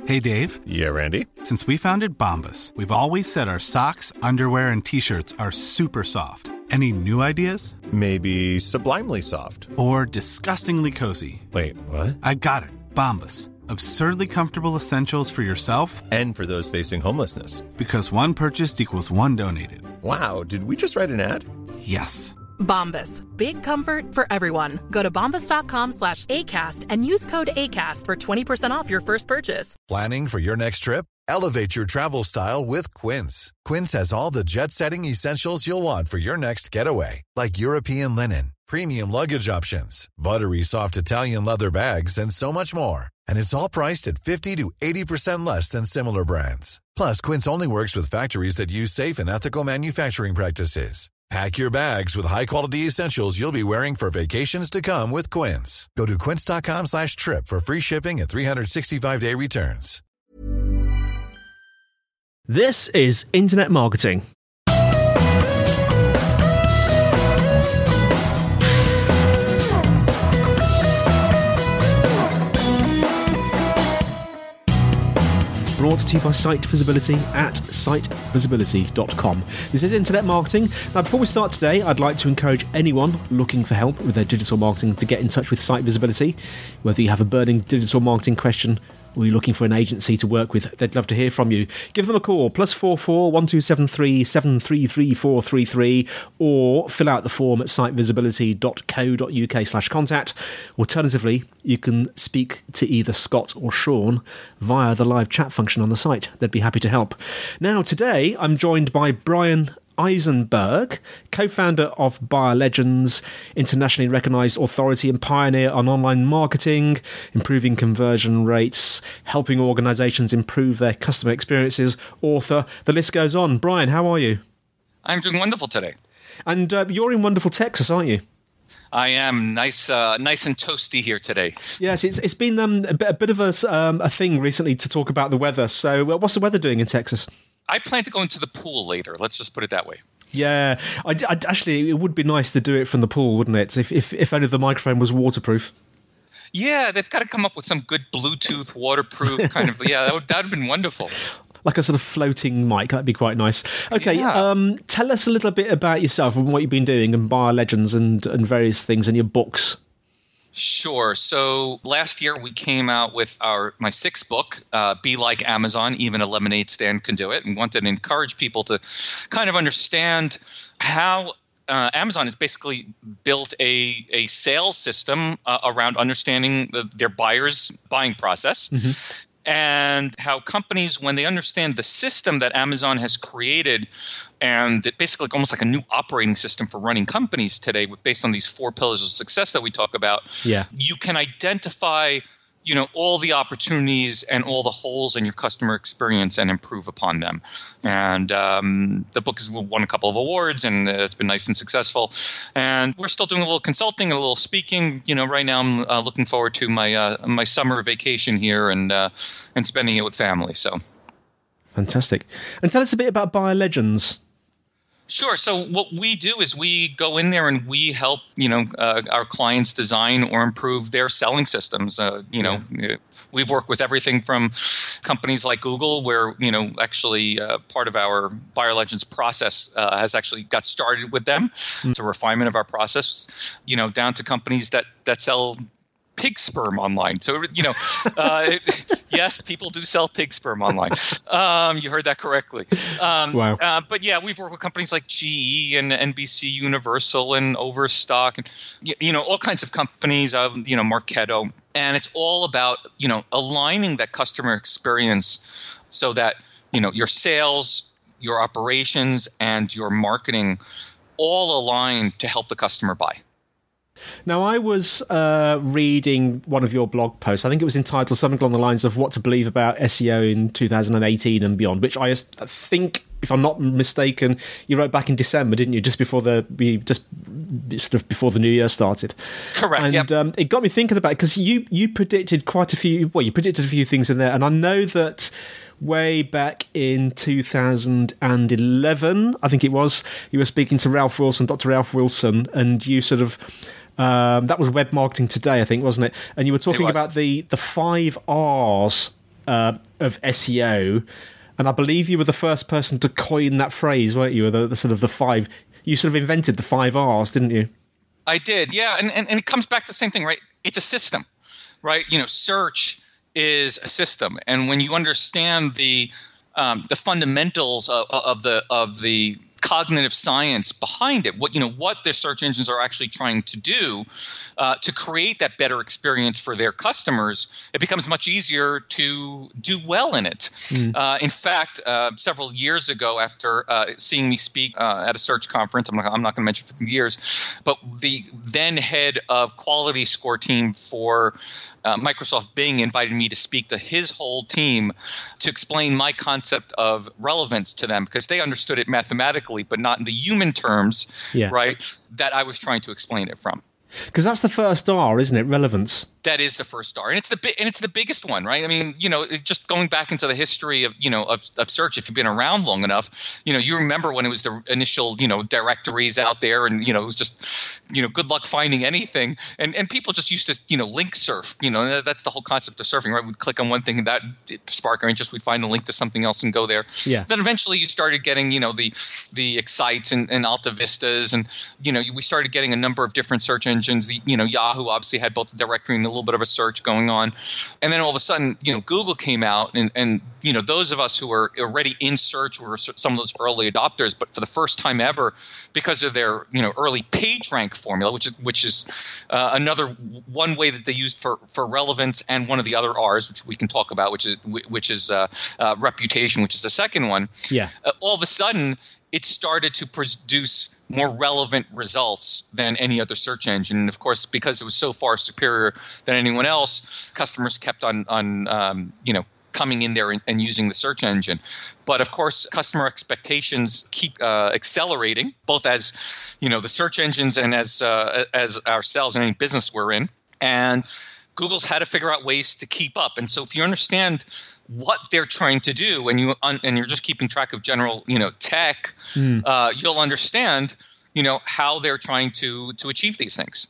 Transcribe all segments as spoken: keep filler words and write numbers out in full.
Hey, Dave. Yeah, Randy? Since we founded Bombas, we've always said our socks, underwear, and T-shirts are super soft. Any new ideas? Maybe sublimely soft. Or disgustingly cozy. Wait, what? I got it. Bombas. Absurdly comfortable essentials for yourself and for those facing homelessness. Because one purchased equals one donated. Wow, did we just write an ad? Yes. Bombas. Big comfort for everyone. Go to bombas.com slash ACAST and use code ACAST for twenty percent off your first purchase. Planning for your next trip? Elevate your travel style with Quince. Quince has all the jet-setting essentials you'll want for your next getaway, like European linen, premium luggage options, buttery soft Italian leather bags, and so much more. And it's all priced at fifty to eighty percent less than similar brands. Plus, Quince only works with factories that use safe and ethical manufacturing practices. Pack your bags with high-quality essentials you'll be wearing for vacations to come with Quince. Go to quince.com slash trip for free shipping and three sixty-five day returns. This is Internet Marketing. Brought to you by Site Visibility at site visibility dot com. This is Internet Marketing. Now, before we start today, I'd like to encourage anyone looking for help with their digital marketing to get in touch with Site Visibility. Whether you have a burning digital marketing question or you're looking for an agency to work with, they'd love to hear from you. Give them a call, plus four four one two seven three seven three three four three three, or fill out the form at site visibility dot co dot uk slash contact. Alternatively, you can speak to either Scott or Sean via the live chat function on the site. They'd be happy to help. Now, today, I'm joined by Brian Eisenberg, co-founder of BuyerLegends, internationally recognised authority and pioneer on online marketing, improving conversion rates, helping organisations improve their customer experiences, author. The list goes on. Brian, how are you? I'm doing wonderful today. And uh, you're in wonderful Texas, aren't you? I am nice, uh, nice and toasty here today. Yes, it's it's been um, a, bit, a bit of a, um, a thing recently to talk about the weather. So, uh, what's the weather doing in Texas? I plan to go into the pool later. Let's just put it that way. Yeah, I, I, actually, it would be nice to do it from the pool, wouldn't it? If if, if only the microphone was waterproof. Yeah, they've got to come up with some good Bluetooth, waterproof kind of. Yeah, that would that would have been wonderful. Like a sort of floating mic, that'd be quite nice. Okay, yeah. um, tell us a little bit about yourself and what you've been doing and BuyerLegends and and various things in your books. Sure. So last year we came out with our my sixth book, uh, Be Like Amazon, Even a Lemonade Stand Can Do It, and wanted to encourage people to kind of understand how uh, Amazon has basically built a, a sales system uh, around understanding the, their buyers' buying process. Mm-hmm. And how companies, when they understand the system that Amazon has created, and it basically almost like a new operating system for running companies today, based on these four pillars of success that we talk about, yeah. you can identify, you know, all the opportunities and all the holes in your customer experience and improve upon them. And um, the book has won a couple of awards, and it's been nice and successful. And we're still doing a little consulting and a little speaking. You know, right now I'm uh, looking forward to my uh, my summer vacation here and uh, and spending it with family. So fantastic. And tell us a bit about BuyerLegends. Sure. So what we do is we go in there and we help, you know, uh, our clients design or improve their selling systems. Uh, you know, yeah. We've worked with everything from companies like Google, where, you know, actually uh, part of our BuyerLegends process uh, has actually got started with them. Mm. It's a refinement of our process, you know, down to companies that, that sell pig sperm online. So, you know, uh, it, yes, people do sell pig sperm online. Um, you heard that correctly. Um, wow. Uh, but yeah, we've worked with companies like G E and N B C Universal and Overstock and, you know, all kinds of companies, uh, you know, Marketo. And it's all about, you know, aligning that customer experience so that, you know, your sales, your operations, and your marketing all align to help the customer buy. Now, I was uh, reading one of your blog posts. I think it was entitled something along the lines of What to Believe About S E O in two thousand eighteen and Beyond, which I think, if I'm not mistaken, you wrote back in December, didn't you? Just before the just sort of before the new year started. Correct. And yep. um, it got me thinking about it because you you predicted quite a few. Well, you predicted a few things in there, and I know that way back in two thousand eleven, I think it was, you were speaking to Ralph Wilson, Doctor Ralph Wilson, and you sort of. Um, that was Web Marketing Today, I think, wasn't it? And you were talking about the, the five R's uh, of S E O, and I believe you were the first person to coin that phrase, weren't you? The, the sort of the five. You sort of invented the five R's, didn't you? I did, yeah, and, and and it comes back to the same thing, right? It's a system, right? You know, search is a system, and when you understand the um, the fundamentals of, of the of the cognitive science behind it, what you know, what the search engines are actually trying to do uh, to create that better experience for their customers, it becomes much easier to do well in it. Mm. Uh, in fact, uh, several years ago, after uh, seeing me speak uh, at a search conference, I'm not, I'm not going to mention for the years, but the then head of quality score team for Uh, Microsoft Bing invited me to speak to his whole team to explain my concept of relevance to them, because they understood it mathematically, but not in the human terms, yeah. right, that I was trying to explain it from. Because that's the first R, isn't it? Relevance. That is the first R, and it's the bi- and it's the biggest one, right? I mean, you know, it, just going back into the history of you know of, of search. If you've been around long enough, you know, you remember when it was the initial you know directories out there, and you know it was just you know good luck finding anything, and and people just used to you know link surf. You know, that's the whole concept of surfing, right? We'd click on one thing and that spark our interest. We'd find the link to something else and go there. Yeah. Then eventually you started getting you know the the Excites and, and Alta Vistas, and you know we started getting a number of different search engines. The, you know, Yahoo obviously had both the directory and a little bit of a search going on. And then all of a sudden, you know, Google came out and, and you know, those of us who were already in search were some of those early adopters, but for the first time ever, because of their, you know, early PageRank formula, which is which is uh, another one way that they used for, for relevance, and one of the other R's, which we can talk about, which is which is uh, uh, reputation, which is the second one. Yeah. Uh, all of a sudden, it started to produce more relevant results than any other search engine. And of course, because it was so far superior than anyone else, customers kept on, on um, you know, coming in there and, and using the search engine. But of course, customer expectations keep uh, accelerating, both as, you know, the search engines and as uh, as ourselves and any business we're in. And Google's had to figure out ways to keep up. And so if you understand what they're trying to do, and you un, and you're just keeping track of general, you know, tech, mm. uh, you'll understand, you know, how they're trying to to achieve these things.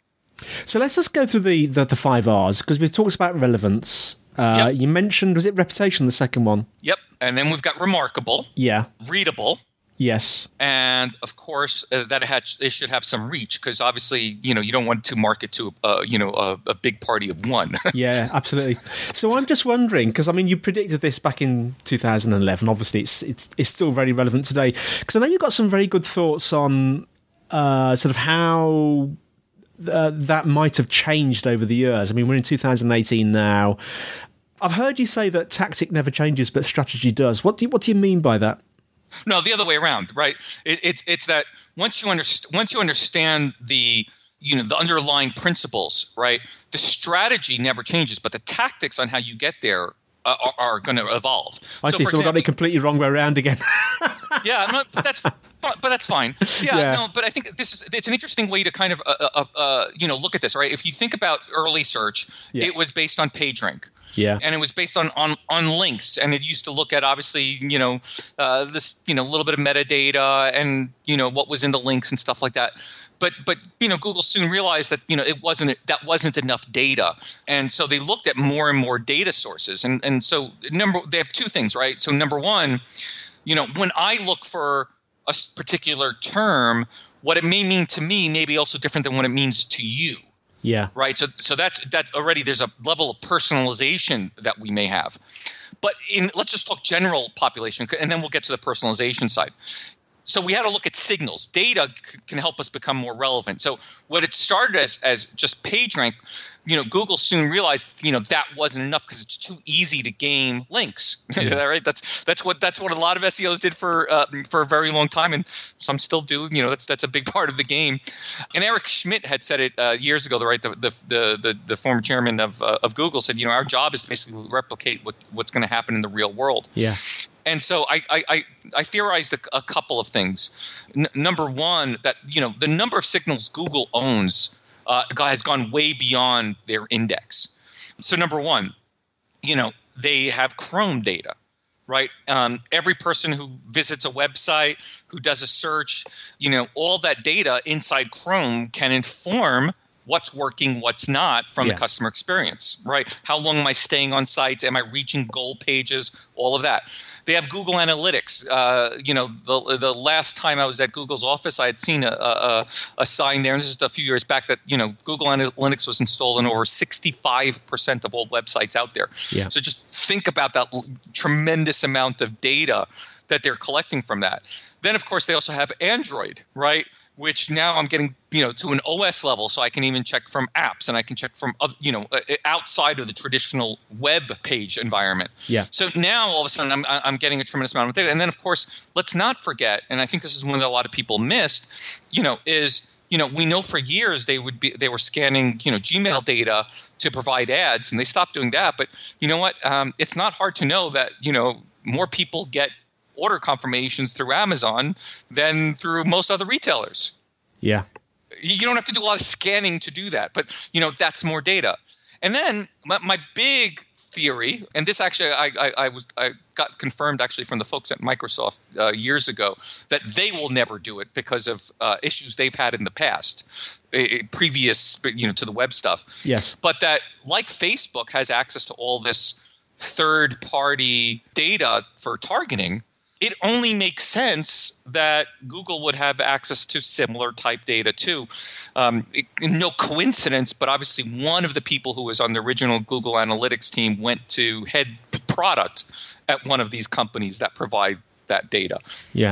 So let's just go through the the, the five R's, because we've talked about relevance. Uh, yep. You mentioned, was it reputation, the second one? Yep. And then we've got remarkable. Yeah. Readable. Yes. And of course, uh, that had, it should have some reach, because obviously, you know, you don't want to market to, uh, you know, a, a big party of one. Yeah, absolutely. So I'm just wondering, because I mean, you predicted this back in two thousand eleven. Obviously, it's it's it's still very relevant today. Because I know you've got some very good thoughts on uh, sort of how uh, that might have changed over the years. I mean, we're in two thousand eighteen now. I've heard you say that tactic never changes, but strategy does. What do you, what do you mean by that? No, the other way around, right? It, it's it's that once you understand once you understand the you know the underlying principles, right? The strategy never changes, but the tactics on how you get there uh, are, are going to evolve. I so see. So we got it completely wrong way around again. Yeah, no, but that's but that's fine. Yeah, yeah, no, but I think this is it's an interesting way to kind of uh, uh, uh, you know look at this, right? If you think about early search, yeah. It was based on PageRank. Yeah, and it was based on, on, on links, and it used to look at obviously you know uh, this you know little bit of metadata and you know what was in the links and stuff like that. But but you know Google soon realized that you know it wasn't that wasn't enough data, and so they looked at more and more data sources. And and so number they have two things, right? So number one, you know when I look for a particular term, what it may mean to me may be also different than what it means to you. Yeah. Right. So so that's that already there's a level of personalization that we may have. But in let's just talk general population, and then we'll get to the personalization side. So we had to look at signals. Data c- can help us become more relevant. So what it started as as just PageRank, you know, Google soon realized, you know, that wasn't enough because it's too easy to game links. Yeah. Right? That's that's what that's what a lot of S E Os did for uh, for a very long time, and some still do. You know, that's that's a big part of the game. And Eric Schmidt had said it uh, years ago. Right, the the the the, the former chairman of uh, of Google said, you know, our job is basically to replicate what what's going to happen in the real world. Yeah. And so I I, I theorized a, a couple of things. N- number one, that you know the number of signals Google owns uh, has gone way beyond their index. So number one, you know they have Chrome data, right? Um, every person who visits a website, who does a search, you know all that data inside Chrome can inform what's working, what's not from Yeah. the customer experience, right? How long am I staying on sites? Am I reaching goal pages? All of that. They have Google Analytics. Uh, you know, the the last time I was at Google's office, I had seen a, a, a sign there, and this is a few years back, that, you know, Google Analytics was installed in over sixty-five percent of all websites out there. Yeah. So just think about that l- tremendous amount of data that they're collecting from that. Then, of course, they also have Android, right? Which now I'm getting, you know, to an O S level, so I can even check from apps, and I can check from, oth- you know, uh, outside of the traditional web page environment. Yeah. So now all of a sudden I'm I'm getting a tremendous amount of data, and then of course let's not forget, and I think this is one that a lot of people missed, you know, is, you know, we know for years they would be they were scanning, you know, Gmail data to provide ads, and they stopped doing that. But you know what? Um, it's not hard to know that, you know, more people get order confirmations through Amazon than through most other retailers. Yeah. You don't have to do a lot of scanning to do that, but, you know, that's more data. And then my, my big theory, and this actually I, I, I was I got confirmed actually from the folks at Microsoft uh, years ago, that they will never do it because of uh, issues they've had in the past, uh, previous, you know, to the web stuff. Yes. But that, like Facebook has access to all this third-party data for targeting, it only makes sense that Google would have access to similar type data too. Um, it, no coincidence, but obviously one of the people who was on the original Google Analytics team went to head product at one of these companies that provide that data. Yeah.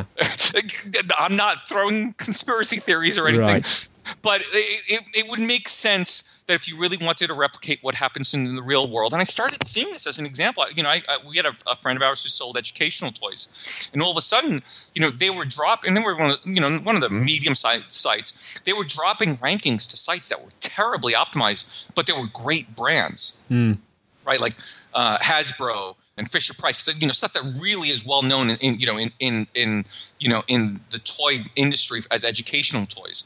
I'm not throwing conspiracy theories or anything, Right. but it, it, it would make sense that if you really wanted to replicate what happens in the real world, and I started seeing this as an example. You know, I, I, we had a, a friend of ours who sold educational toys, and all of a sudden, you know, they were dropping. And they were one of, you know, one of the medium-sized sites. They were dropping rankings to sites that were terribly optimized, but they were great brands, Mm. right? Like uh, Hasbro and Fisher Price, so, you know, stuff that really is well known in, in you know in in in you know in the toy industry as educational toys.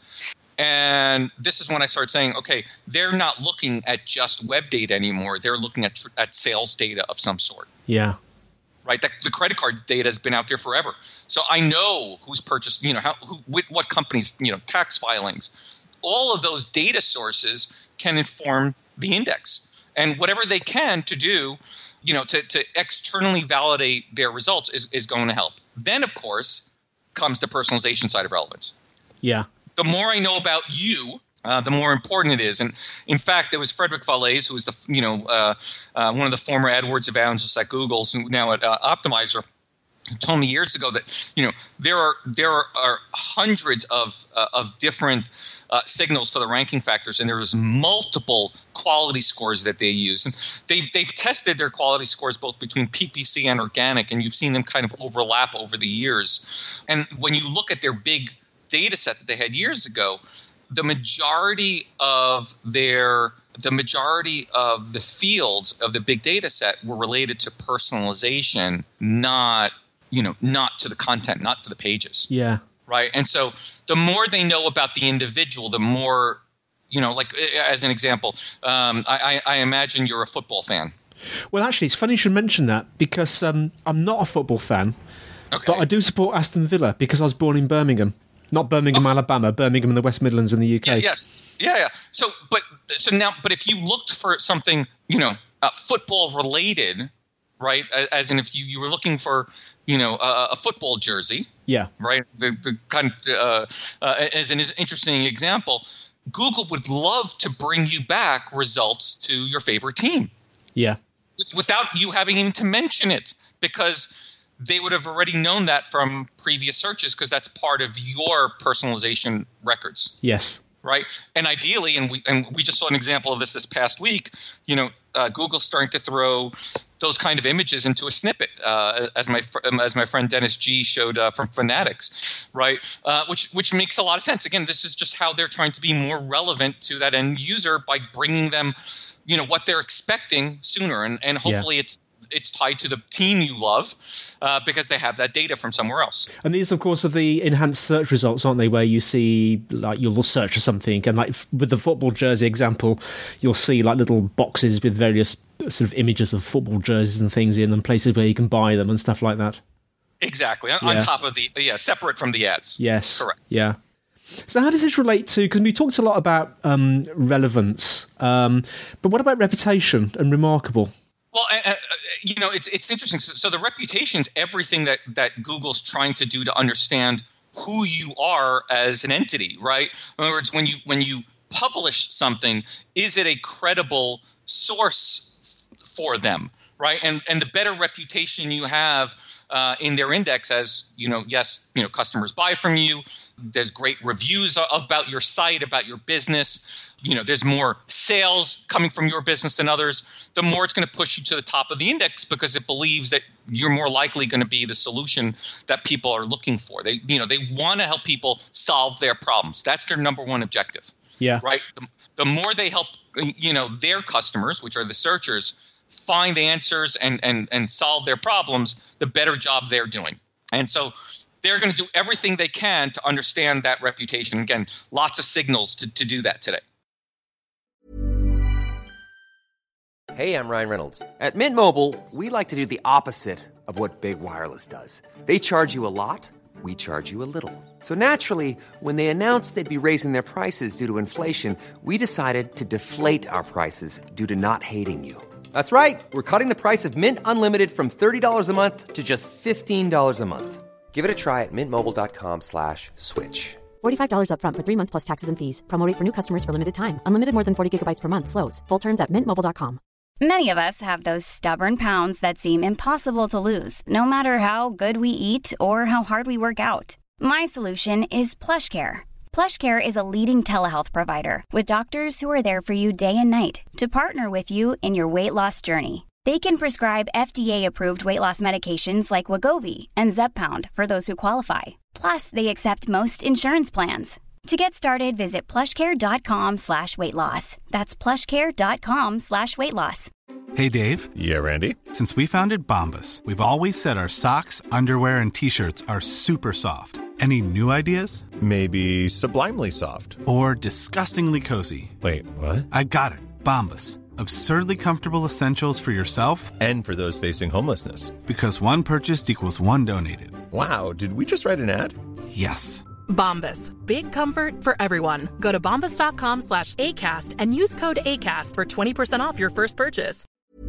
And this is when I started saying, okay, they're not looking at just web data anymore. They're looking at tr- at sales data of some sort, Yeah. right? That the credit card data has been out there forever. So I know who's purchased, you know, how, who, with what companies, you know, tax filings. All of those data sources can inform the index, and whatever they can to do, you know, to, to externally validate their results is, is going to help. Then, of course, comes the personalization side of relevance. Yeah. The more I know about you, uh, the more important it is. And in fact, it was Frederick Falaise, who was the you know uh, uh, one of the former AdWords evangelists at Google, who now at uh, Optimizer, who told me years ago that you know there are there are, are hundreds of uh, of different uh, signals for the ranking factors, and there's multiple quality scores that they use. And they've they've tested their quality scores both between P P C and organic, and you've seen them kind of overlap over the years. And when you look at their big data set that they had years ago, the majority of their the majority of the fields of the big data set were related to personalization, not you know not to the content, not to the pages. Yeah. Right. And so the more they know about the individual, the more, you know, like as an example, um, I, I imagine you're a football fan. Well, actually, it's funny you should mention that because um, I'm not a football fan, Okay. but I do support Aston Villa because I was born in Birmingham. Not Birmingham, Okay. Alabama, Birmingham in the West Midlands in the U K. Yeah, yes. Yeah, yeah. So, but so now, but if you looked for something, you know, uh, football related, right? As in, if you, you were looking for, you know, a, a football jersey, Yeah. right? The the kind of uh, uh, as an interesting example, Google would love to bring you back results to your favorite team Yeah. without you having even to mention it, because they would have already known that from previous searches, because that's part of your personalization records. Yes. Right. And ideally, and we and we just saw an example of this this past week, you know, uh, Google's starting to throw those kind of images into a snippet, uh, as my fr- as my friend Dennis G showed uh, from Fanatics, right? Uh, which which makes a lot of sense. Again, this is just how they're trying to be more relevant to that end user by bringing them, you know, what they're expecting sooner, and and hopefully Yeah. it's it's tied to the team you love, uh, because they have that data from somewhere else. And these, of course, are the enhanced search results, aren't they? Where you see, like, you'll search for something, and like with the football jersey example, you'll see like little boxes with various sort of images of football jerseys and things in, and places where you can buy them and stuff like that. Exactly. On, Yeah. on top of the yeah, separate from the ads. Yes. Correct. Yeah. So how does this relate to, because we talked a lot about um, relevance, um, but what about reputation and remarkable? Well, uh, you know, it's it's interesting. So, so the reputation is everything that, that Google's trying to do to understand who you are as an entity, right? In other words, when you when you publish something, is it a credible source f- for them, right? And and the better reputation you have uh, in their index, as you know, yes, you know, customers buy from you. There's great reviews about your site, about your business. You know, there's more sales coming from your business than others. The more it's going to push you to the top of the index because it believes that you're more likely going to be the solution that people are looking for. They, you know, they want to help people solve their problems. That's their number one objective. Yeah. Right. The, the more they help, you know, their customers, which are the searchers, find answers and and and solve their problems, the better job they're doing. And so they're going to do everything they can to understand that reputation. Again, lots of signals to, to do that today. Hey, I'm Ryan Reynolds. At Mint Mobile, we like to do the opposite of what Big Wireless does. They charge you a lot, we charge you a little. So naturally, when they announced they'd be raising their prices due to inflation, we decided to deflate our prices due to not hating you. That's right. We're cutting the price of Mint Unlimited from thirty dollars a month to just fifteen dollars a month. Give it a try at mintmobile.com slash switch. forty-five dollars up front for three months plus taxes and fees. Promo rate for new customers for limited time. Unlimited more than forty gigabytes per month. Slows full terms at mint mobile dot com. Many of us have those stubborn pounds that seem impossible to lose, no matter how good we eat or how hard we work out. My solution is PlushCare. PlushCare is a leading telehealth provider with doctors who are there for you day and night to partner with you in your weight loss journey. They can prescribe F D A-approved weight loss medications like Wegovy and Zepbound for those who qualify. Plus, they accept most insurance plans. To get started, visit plushcare.com slash weight loss. That's plushcare.com slash weight loss. Hey, Dave. Yeah, Randy. Since we founded Bombas, we've always said our socks, underwear, and T-shirts are super soft. Any new ideas? Maybe sublimely soft. Or disgustingly cozy. Wait, what? I got it. Bombas. Absurdly comfortable essentials for yourself And for those facing homelessness. because one purchased equals one donated. Wow, did we just write an ad? Yes. Bombas. Big comfort for everyone. Go to bombas.com slash ACAST and use code ACAST for twenty percent off your first purchase.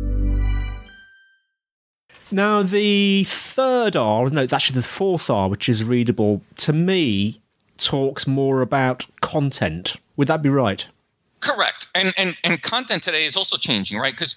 Now, the third R, no, it's actually the fourth R, which is readable, to me, talks more about content. Would that be right? Correct. And and and content today is also changing, right? Because,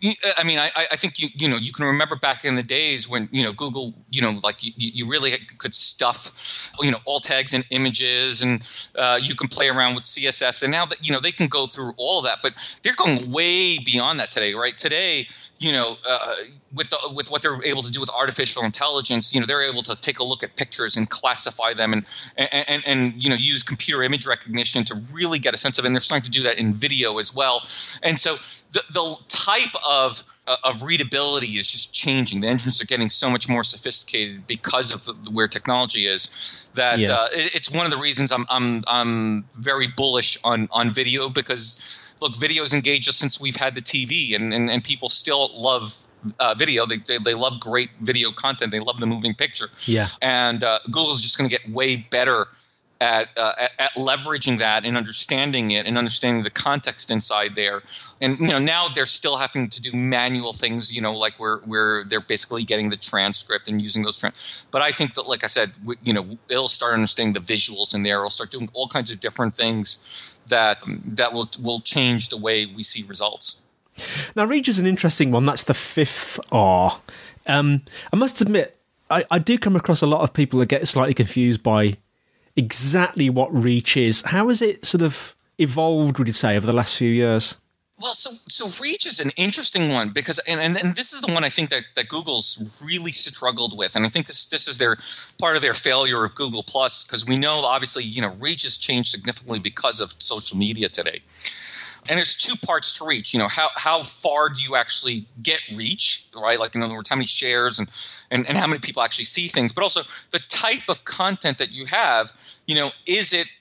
I mean, I I think, you you know, you can remember back in the days when, you know, Google, you know, like you, you really could stuff, you know, alt tags and images, and uh, you can play around with C S S. And now that, you know, they can go through all of that, but they're going way beyond that today, right? Today, you know, uh, with the, with what they're able to do with artificial intelligence, you know, they're able to take a look at pictures and classify them and and, and, and you know, use computer image recognition to really get a sense of it. And they're starting to do that in video as well. And so the the type of uh, of readability is just changing. The engines are getting so much more sophisticated because of the, where technology is. That Yeah. uh, it, it's one of the reasons I'm I'm I'm very bullish on on video, because look, video's engaged us since we've had the T V, and, and, and people still love uh, video. They, they they love great video content. They love the moving picture. Yeah. And uh, Google's just going to get way better at, uh, at at leveraging that and understanding it and understanding the context inside there. And you know, now they're still having to do manual things. You know, like where where they're basically getting the transcript and using those. Trans- but I think that, like I said, w- you know, it'll start understanding the visuals in there. It'll start doing all kinds of different things that that will will change the way we see results. Now, reach is an interesting one. That's the fifth R. Um, I must admit, I, I do come across a lot of people that get slightly confused by exactly what reach is. How has it sort of evolved, would you say, over the last few years? Well, so so reach is an interesting one because, and, and, and this is the one I think that, that Google's really struggled with, and I think this this is their part of their failure of Google Plus, because we know obviously, you know, reach has changed significantly because of social media today. And there's two parts to reach. You know, how how far do you actually get reach, right? Like, in other words, how many shares and, and, and how many people actually see things, but also the type of content that you have. You know, is it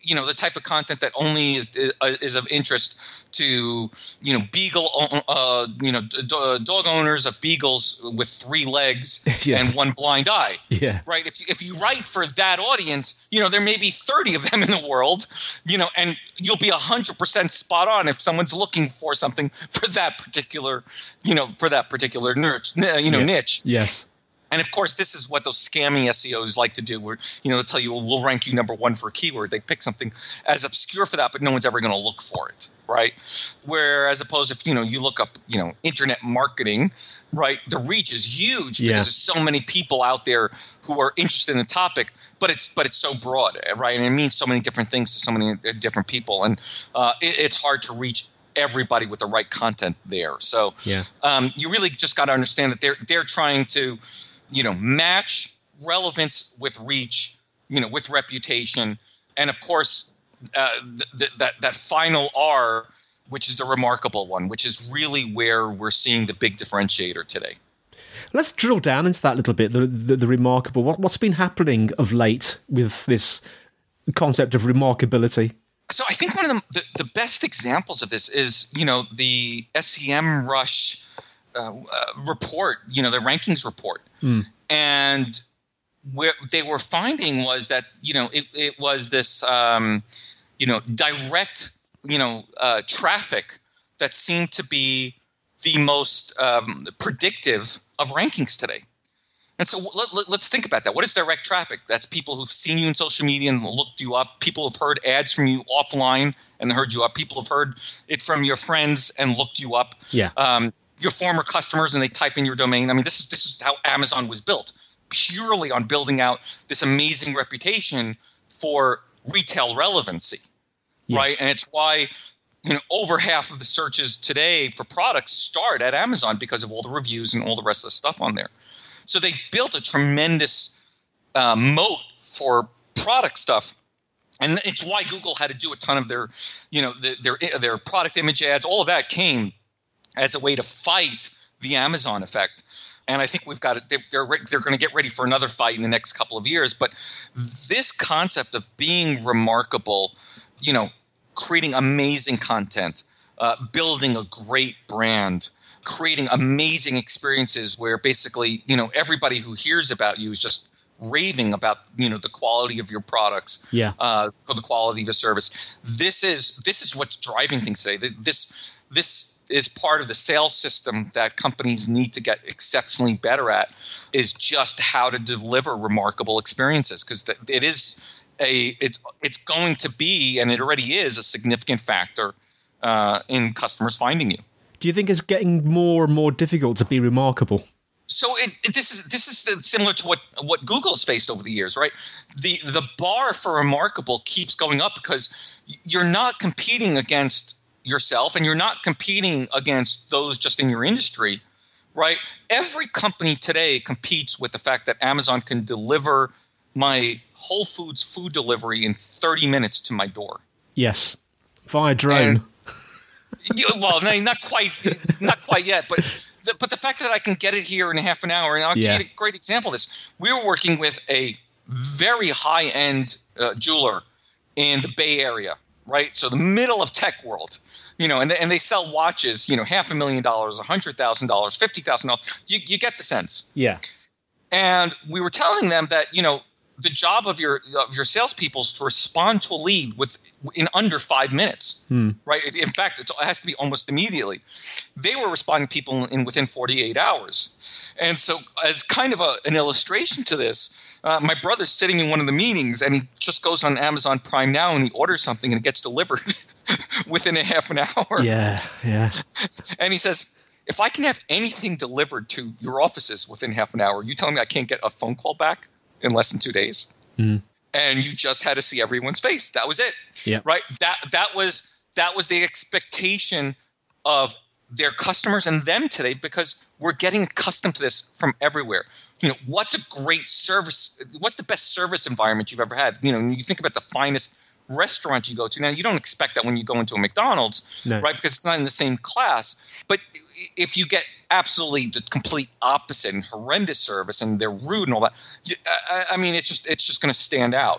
you know, the type of content that only is is of interest to, you know, beagle, uh, you know, d- dog owners of beagles with three legs yeah. and one blind eye. Yeah. Right. If you, if you write for that audience, you know, there may be thirty of them in the world, you know, and you'll be one hundred percent spot on if someone's looking for something for that particular, you know, for that particular niche, you know, yeah. niche. Yes. And of course, this is what those scammy S E Os like to do, where, you know, they'll tell you, well, we'll rank you number one for a keyword. They pick something as obscure for that, but no one's ever going to look for it, right? Whereas opposed if, you know, you look up, you know, internet marketing, right, the reach is huge yeah. because there's so many people out there who are interested in the topic, but it's but it's so broad, right? And it means so many different things to so many different people. And uh, it, it's hard to reach everybody with the right content there. So yeah. um, you really just got to understand that they're they're trying to, you know, match relevance with reach, you know, with reputation, and of course, uh, th- th- that that final R, which is the remarkable one, which is really where we're seeing the big differentiator today. Let's drill down into that a little bit. The the, the remarkable. What, what's been happening of late with this concept of remarkability? So I think one of the, the the best examples of this is, you know, the SEMrush uh, uh, report, you know, the rankings report. Mm. And where they were finding was that, you know, it, it was this, um, you know, direct, you know, uh, traffic that seemed to be the most um, predictive of rankings today. And so let, let, let's think about that. What is direct traffic? That's people who've seen you in social media and looked you up. People have heard ads from you offline and heard you up. People have heard it from your friends and looked you up. Yeah. Um, your former customers, and they type in your domain. I mean, this is this is how Amazon was built, purely on building out this amazing reputation for retail relevancy, yeah. right? And it's why, you know, over half of the searches today for products start at Amazon because of all the reviews and all the rest of the stuff on there. So they built a tremendous uh, moat for product stuff. And it's why Google had to do a ton of their, you know, the, their their product image ads. All of that came as a way to fight the Amazon effect. And I think we've got it. They're they're, they're going to get ready for another fight in the next couple of years. But this concept of being remarkable, you know, creating amazing content, uh, building a great brand, creating amazing experiences where basically, you know, everybody who hears about you is just raving about, you know, the quality of your products, yeah, uh, for the quality of the service. This is this is what's driving things today. This this is part of the sales system that companies need to get exceptionally better at, is just how to deliver remarkable experiences, because it is a it's it's going to be, and it already is, a significant factor uh, in customers finding you. Do you think it's getting more and more difficult to be remarkable? So it, it, this is this is similar to what what Google's faced over the years, right? The the bar for remarkable keeps going up because you're not competing against yourself, and you're not competing against those just in your industry, right? Every company today competes with the fact that Amazon can deliver my Whole Foods food delivery in thirty minutes to my door. Yes, via drone. And, well, no, not quite, not quite yet, but the, but the fact that I can get it here in half an hour, and I'll yeah. give you a great example of this. We were working with a very high-end uh, jeweler in the Bay Area, right? So the middle of tech world, you know, and they, and they sell watches, you know, half a million dollars, a hundred thousand dollars, fifty thousand dollars. You you get the sense. Yeah. And we were telling them that, you know, the job of your of your salespeople is to respond to a lead with in under five minutes, hmm. right? In fact, it's, it has to be almost immediately. They were responding to people in within forty-eight hours, and so as kind of a, an illustration to this, uh, my brother's sitting in one of the meetings, and he just goes on Amazon Prime Now and he orders something, and it gets delivered within a half an hour. Yeah, yeah. And he says, if I can have anything delivered to your offices within half an hour, you telling me I can't get a phone call back in less than two days? Mm. And you just had to see everyone's face. That was it. Yeah. Right. That that was that was the expectation of their customers and them today, because we're getting accustomed to this from everywhere. You know, what's a great service? What's the best service environment you've ever had? You know, when you think about the finest restaurant you go to. Now, you don't expect that when you go into a McDonald's, no. right? Because it's not in the same class. But if you get absolutely the complete opposite and horrendous service and they're rude and all that, you, I, I mean, it's just it's just going to stand out,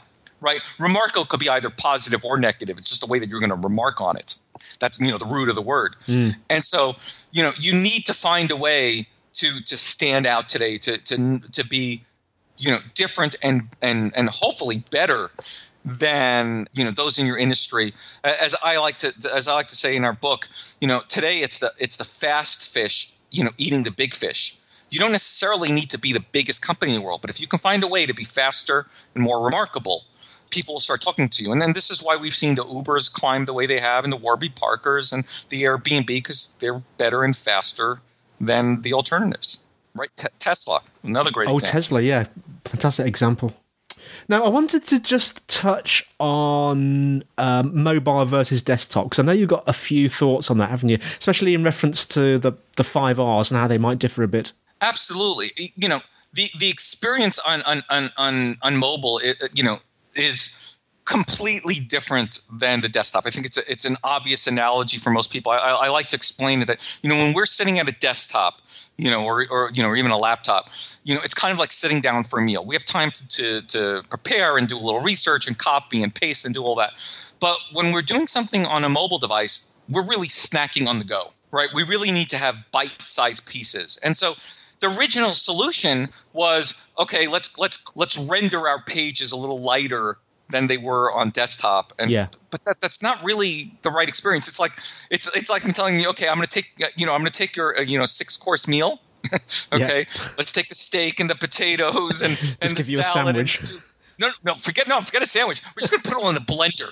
right? Remarkable could be either positive or negative. It's just the way that you're going to remark on it. That's, you know, the root of the word. Mm. And so, you know, you need to find a way to to stand out today, to to to be, you know, different and and and hopefully better than, you know, those in your industry. As I like to as I like to say in our book, you know, today it's the it's the fast fish, you know, eating the big fish. You don't necessarily need to be the biggest company in the world, but if you can find a way to be faster and more remarkable, people will start talking to you. And then this is why we've seen the Ubers climb the way they have, and the Warby Parkers and the Airbnb, because they're better and faster than the alternatives, right? T- Tesla, another great oh, example. Oh, Tesla, yeah. Fantastic example. Now, I wanted to just touch on um, mobile versus desktop, because I know you've got a few thoughts on that, haven't you? Especially in reference to the, the five R's and how they might differ a bit. Absolutely. You know, the, the experience on, on, on, on, on mobile, it, you know, is completely different than the desktop. I think it's a, it's an obvious analogy for most people. I, I, I like to explain it that, you know, when we're sitting at a desktop, you know, or, or, you know, or even a laptop, you know, it's kind of like sitting down for a meal. We have time to, to, to prepare and do a little research and copy and paste and do all that. But when we're doing something on a mobile device, we're really snacking on the go, right? We really need to have bite-sized pieces. And so the original solution was, okay, let's let's let's render our pages a little lighter than they were on desktop. And yeah. but that that's not really the right experience. It's like it's it's like I'm telling you, okay, I'm going to take you know I'm going to take your uh, you know six course meal. okay, yeah. Let's take the steak and the potatoes and just and give the you salad. a sandwich. And, no, no, forget no, forget a sandwich. We're just going to put it all in the blender.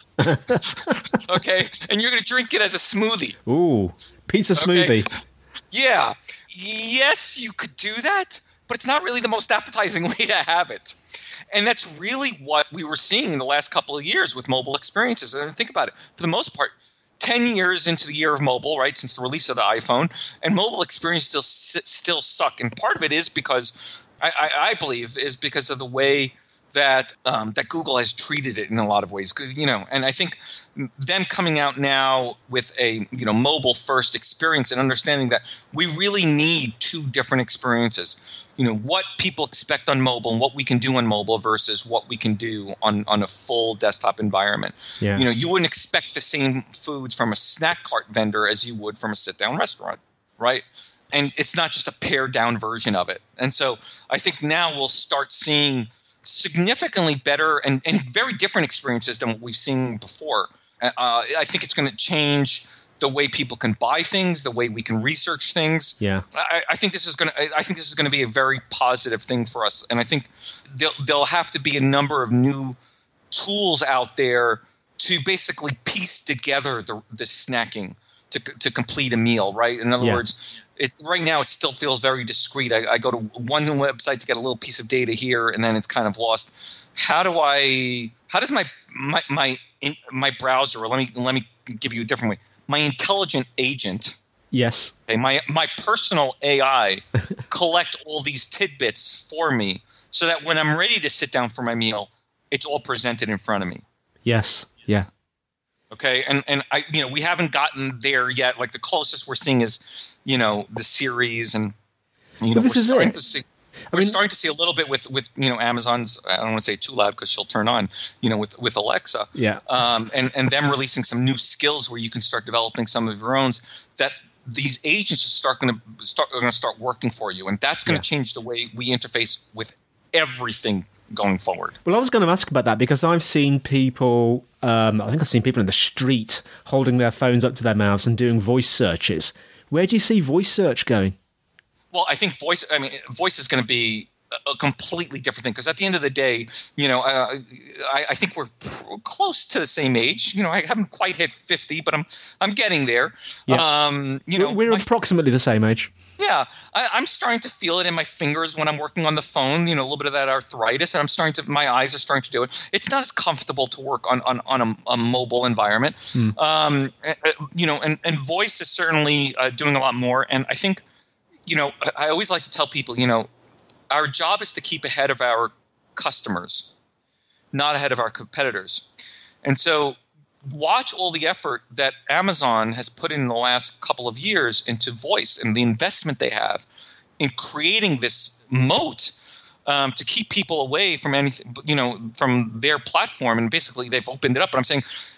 okay, and you're going to drink it as a smoothie. Ooh, pizza smoothie. Okay? Yeah. Yes, you could do that, but it's not really the most appetizing way to have it. And that's really what we were seeing in the last couple of years with mobile experiences. And think about it. For the most part, ten years into the year of mobile, right, since the release of the iPhone, and mobile experience still still suck. And part of it is because, I, I, I believe, is because of the way that um, that Google has treated it in a lot of ways. You know, and I think them coming out now with a you know mobile first experience and understanding that we really need two different experiences. You know, what people expect on mobile and what we can do on mobile versus what we can do on, on a full desktop environment. Yeah. You know, you wouldn't expect the same foods from a snack cart vendor as you would from a sit-down restaurant, right? And it's not just a pared-down version of it. And so I think now we'll start seeing significantly better and, and very different experiences than what we've seen before. Uh, I think it's going to change the way people can buy things, the way we can research things. Yeah, I, I think this is going to. I think this is going to be a very positive thing for us, and I think there'll, there'll have to be a number of new tools out there to basically piece together the, the snacking to to complete a meal. Right. In other yeah. words, it right now it still feels very discrete. I, I go to one website to get a little piece of data here, and then it's kind of lost. How do I? How does my my my in, my browser? Or let me let me give you a different way. My intelligent agent, yes, okay, my my personal A I, collect all these tidbits for me, so that when I'm ready to sit down for my meal, it's all presented in front of me. Yes, yeah. Okay, and and I you know we haven't gotten there yet. Like the closest we're seeing is you know the series, and you know this we're is starting it. to see. I We're mean, starting to see a little bit with, with you know Amazon's. I don't want to say too loud because she'll turn on. You know with, with Alexa. Yeah. Um. And, and them releasing some new skills where you can start developing some of your own. That these agents are start going to start are going to start working for you, and that's going to yeah. change the way we interface with everything going forward. Well, I was going to ask about that because I've seen people. Um, I think I've seen people in the street holding their phones up to their mouths and doing voice searches. Where do you see voice search going? Well, I think voice. I mean, voice is going to be a completely different thing because at the end of the day, you know, uh, I, I think we're pr- close to the same age. You know, I haven't quite hit fifty, but I'm I'm getting there. Yeah. Um, you know, we're, we're my, approximately the same age. Yeah, I, I'm starting to feel it in my fingers when I'm working on the phone. You know, a little bit of that arthritis, and I'm starting to. My eyes are starting to do it. It's not as comfortable to work on on, on a, a mobile environment. Mm. Um, you know, and and voice is certainly uh, doing a lot more, and I think. You know, I always like to tell people, you know, our job is to keep ahead of our customers, not ahead of our competitors. And so watch all the effort that Amazon has put in the last couple of years into voice and the investment they have in creating this moat um, to keep people away from anything, you know, from their platform. And basically they've opened it up. But I'm saying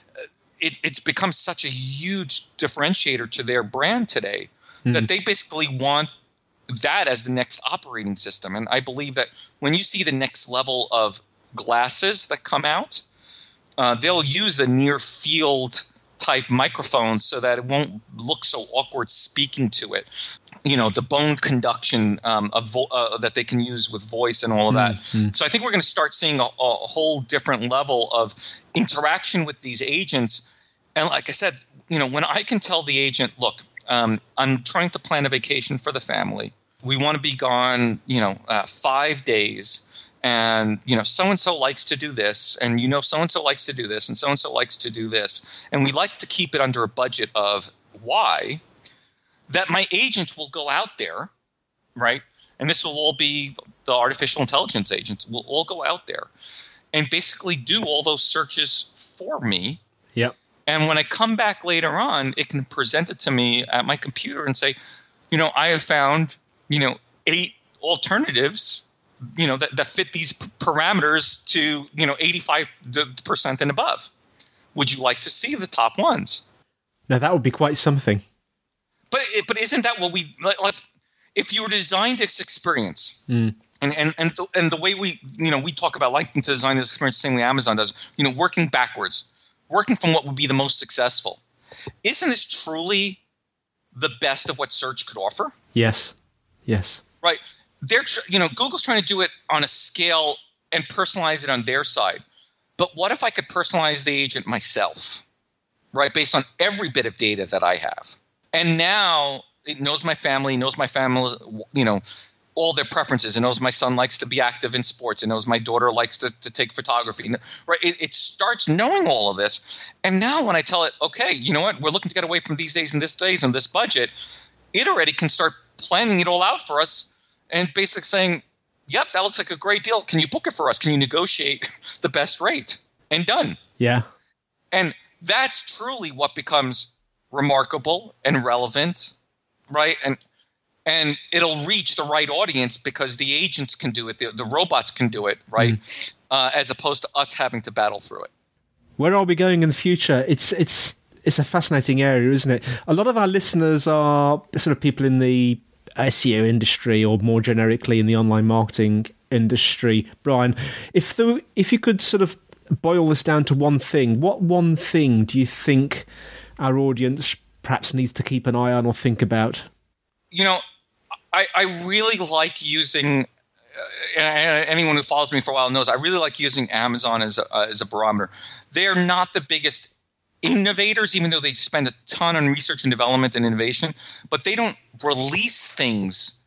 it, it's become such a huge differentiator to their brand today mm. that they basically want that as the next operating system. And I believe that when you see the next level of glasses that come out, uh, they'll use a near field type microphone so that it won't look so awkward speaking to it. You know, the bone conduction um, of vo- uh, that they can use with voice and all of that. Mm-hmm. So I think we're going to start seeing a, a whole different level of interaction with these agents. And like I said, you know, when I can tell the agent, look, um, I'm trying to plan a vacation for the family. We want to be gone, you know, uh, five days. And, you know, so-and-so likes to do this, and, you know, so-and-so likes to do this, and so-and-so likes to do this. And we like to keep it under a budget of Y, that my agent will go out there, right? And this will all be the artificial intelligence agents will all go out there and basically do all those searches for me. Yep. And when I come back later on, it can present it to me at my computer and say, you know, I have found, you know, eight alternatives you know, that, that fit these p- parameters to, you know, eighty-five percent and above. Would you like to see the top ones? Now, that would be quite something. But but isn't that what we, like, like if you were to design this experience, mm. and, and, and, the, and the way we, you know, we talk about liking to design this experience the same way Amazon does, you know, working backwards, working from what would be the most successful. Isn't this truly the best of what search could offer? Yes. Yes. Right. They're, you know, Google's trying to do it on a scale and personalize it on their side. But what if I could personalize the agent myself, right, based on every bit of data that I have? And now it knows my family, knows my family's, you know, all their preferences. It knows my son likes to be active in sports. It knows my daughter likes to, to take photography. Right? It, it starts knowing all of this. And now when I tell it, okay, you know what, we're looking to get away from these days and this days and this budget, it already can start planning it all out for us. And basically saying, yep, that looks like a great deal. Can you book it for us? Can you negotiate the best rate? And done. Yeah. And that's truly what becomes remarkable and relevant, right? And and it'll reach the right audience because the agents can do it. The, the robots can do it, right? Mm. Uh, as opposed to us having to battle through it. Where are we going in the future? It's it's it's a fascinating area, isn't it? A lot of our listeners are sort of people in the S E O industry, or more generically in the online marketing industry. Brian, if the if you could sort of boil this down to one thing, what one thing do you think our audience perhaps needs to keep an eye on or think about? You know, I, I really like using, uh, and anyone who follows me for a while knows, I really like using Amazon as a, uh, as a barometer. They're not the biggest innovators, even though they spend a ton on research and development and innovation, but they don't release things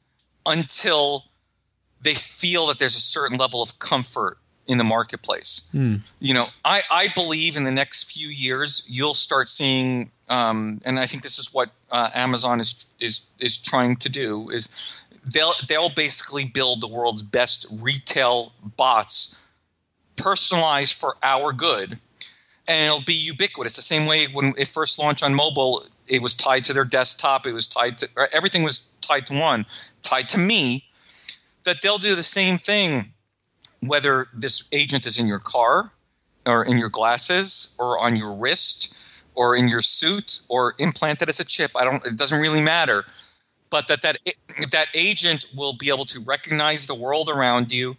until they feel that there's a certain level of comfort in the marketplace. Mm. You know, I, I believe in the next few years you'll start seeing, um, and I think this is what uh, Amazon is is is trying to do, is they'll they'll basically build the world's best retail bots, personalized for our good. And it'll be ubiquitous. The same way when it first launched on mobile, it was tied to their desktop. It was tied to – everything was tied to one, tied to me, that they'll do the same thing, whether this agent is in your car or in your glasses or on your wrist or in your suit or implanted as a chip. I don't – it doesn't really matter. But that, that, that agent will be able to recognize the world around you.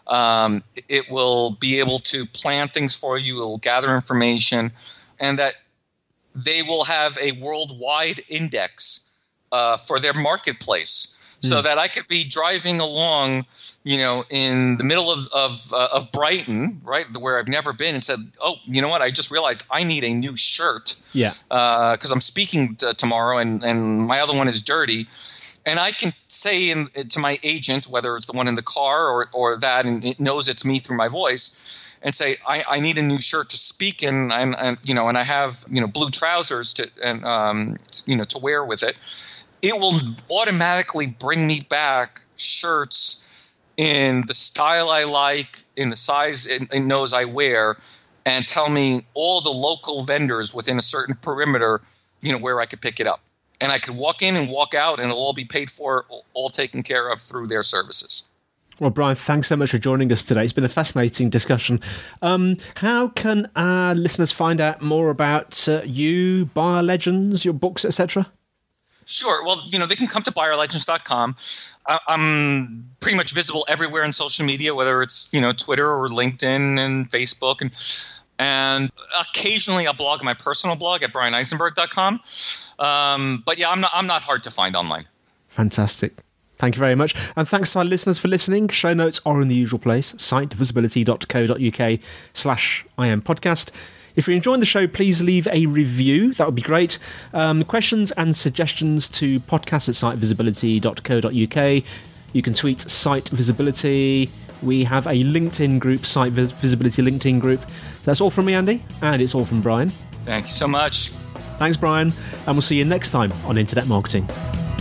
Um, it will be able to plan things for you. It will gather information, and that they will have a worldwide index uh, for their marketplace, mm. so that I could be driving along, you know, in the middle of of, uh, of Brighton, right, where I've never been, and said, "Oh, you know what? I just realized I need a new shirt, yeah, because uh, I'm speaking t- tomorrow, and and my other one is dirty." And I can say in, to my agent, whether it's the one in the car or, or that, and it knows it's me through my voice, and say, I, I need a new shirt to speak in, and, and you know, and I have, you know, blue trousers to and um, you know, to wear with it. It will automatically bring me back shirts in the style I like, in the size it, it knows I wear, and tell me all the local vendors within a certain perimeter, you know, where I could pick it up. And I could walk in and walk out, and it'll all be paid for, all taken care of through their services. Well, Brian, thanks so much for joining us today. It's been a fascinating discussion. Um, how can our listeners find out more about uh, you, BioLegends, your books, et cetera? Sure. Well, you know, they can come to biolegends dot com. I'm pretty much visible everywhere on social media, whether it's, you know, Twitter or LinkedIn and Facebook. And and occasionally I'll blog on my personal blog at brian eisenberg dot com. Um, but yeah, I'm not, I'm not hard to find online. Fantastic. Thank you very much. And thanks to our listeners for listening. Show notes are in the usual place, site visibility dot co dot uk slash IM podcast. If you're enjoying the show, please leave a review. That would be great. Um, questions and suggestions to podcast at site visibility dot co dot uk. You can tweet Site Visibility. We have a LinkedIn group, Site Visibility LinkedIn group. That's all from me, Andy, and it's all from Brian. Thank you so much. Thanks, Brian, and we'll see you next time on Internet Marketing.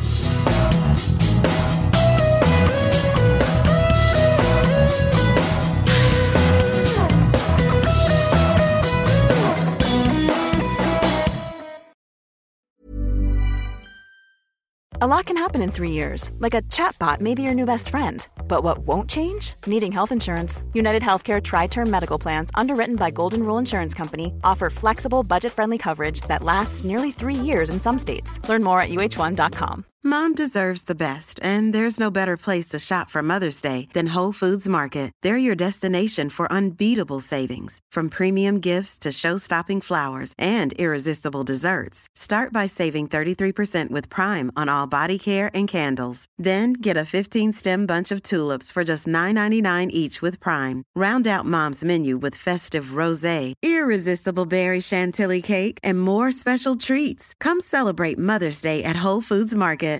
A lot can happen in three years, like a chatbot may be your new best friend. But what won't change? Needing health insurance. United Healthcare Tri-Term Medical Plans, underwritten by Golden Rule Insurance Company, offer flexible, budget-friendly coverage that lasts nearly three years in some states. Learn more at U H one dot com. Mom deserves the best, and there's no better place to shop for Mother's Day than Whole Foods Market. They're your destination for unbeatable savings, from premium gifts to show-stopping flowers and irresistible desserts. Start by saving thirty-three percent with Prime on all body care and candles. Then get a fifteen-stem bunch of tulips for just nine ninety-nine each with Prime. Round out Mom's menu with festive rosé, irresistible berry chantilly cake, and more special treats. Come celebrate Mother's Day at Whole Foods Market.